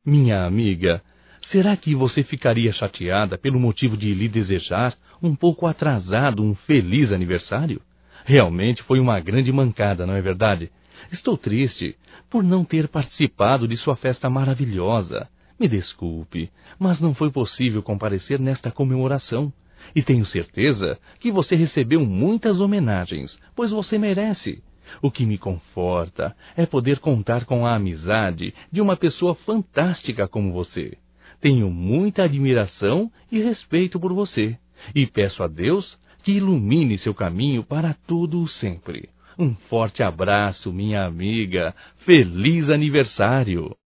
Minha amiga, será que você ficaria chateada pelo motivo de lhe desejar, um pouco atrasado, um feliz aniversário? Realmente foi uma grande mancada, não é verdade? Estou triste por não ter participado de sua festa maravilhosa. Me desculpe, mas não foi possível comparecer nesta comemoração. E tenho certeza que você recebeu muitas homenagens, pois você merece. O que me conforta é poder contar com a amizade de uma pessoa fantástica como você. Tenho muita admiração e respeito por você, e peço a Deus que ilumine seu caminho para tudo o sempre. Um forte abraço, minha amiga. Feliz aniversário!